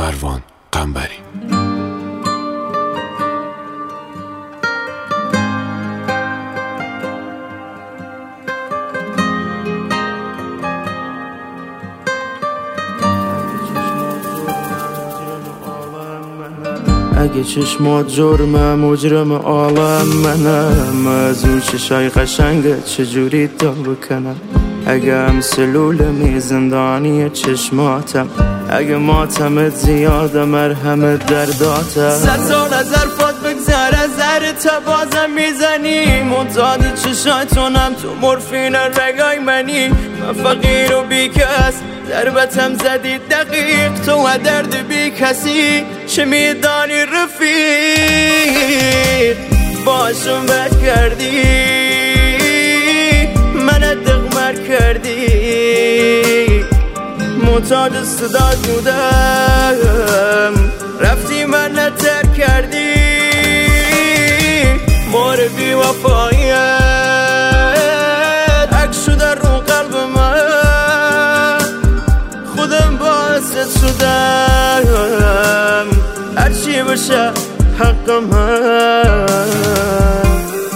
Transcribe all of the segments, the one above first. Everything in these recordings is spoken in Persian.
مروان قنبری. اگه چشمات جرمه مجرم عالم منم، از اون چشای قشنگه چجوری تا بکنم؟ اگه هم سلولمی زندانی چشماتم، اگه ماتمت زیاده مرهمت درداتم. 100 سال از حرفات بگذر از تا بازم میزنی، منتادی چشایتونم تو مورفین رگای منی. من فقیر و بیکس ضربتم زدی دقیق، تو و درد بی کسی چه میدانی رفیق؟ باشم بد کردی من دغمر کردی، معتاد صدات بودم رفتی من نتر کردی. مور بی وفایت عکس شده رو قلب من، خودم باعثت شدم هرچی بشه حق من.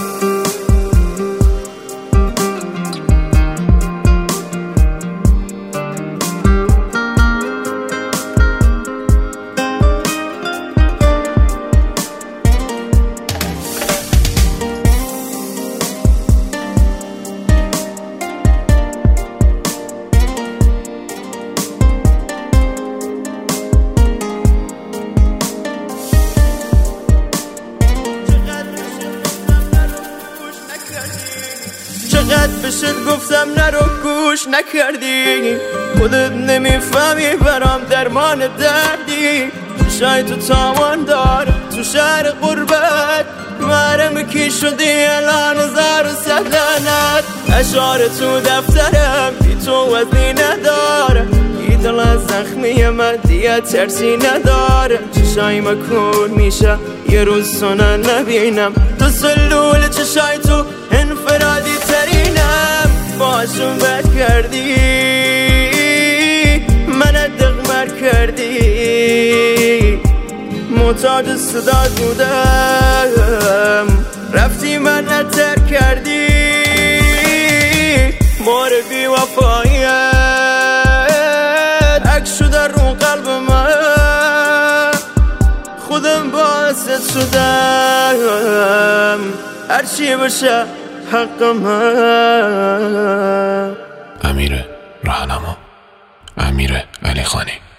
چقدر بشت گفتم نرو گوش نکردی، خودت نمیفهمی برام درمان دردی. چشای تو تاوان دار تو شهر غربت، محرم کی شدی الان 1000 لعنت. اشعار تو دفترم بی تو وزنی نداره، ای دل از زخمی من دیگه ترسی نداره. چشای مکون میشه یه روز سنه نبینم، تو سلول چشای تو انفرادی ترینم. باشم بد کردی من دغمر کردی، معتاد صدات بودم رفتی من نتر کردی. مور بی وفایت عکس شده رو قلب من، خودم باعثت شدم هرچی بشه حق من. امیر راهنما، امیر علی خانی.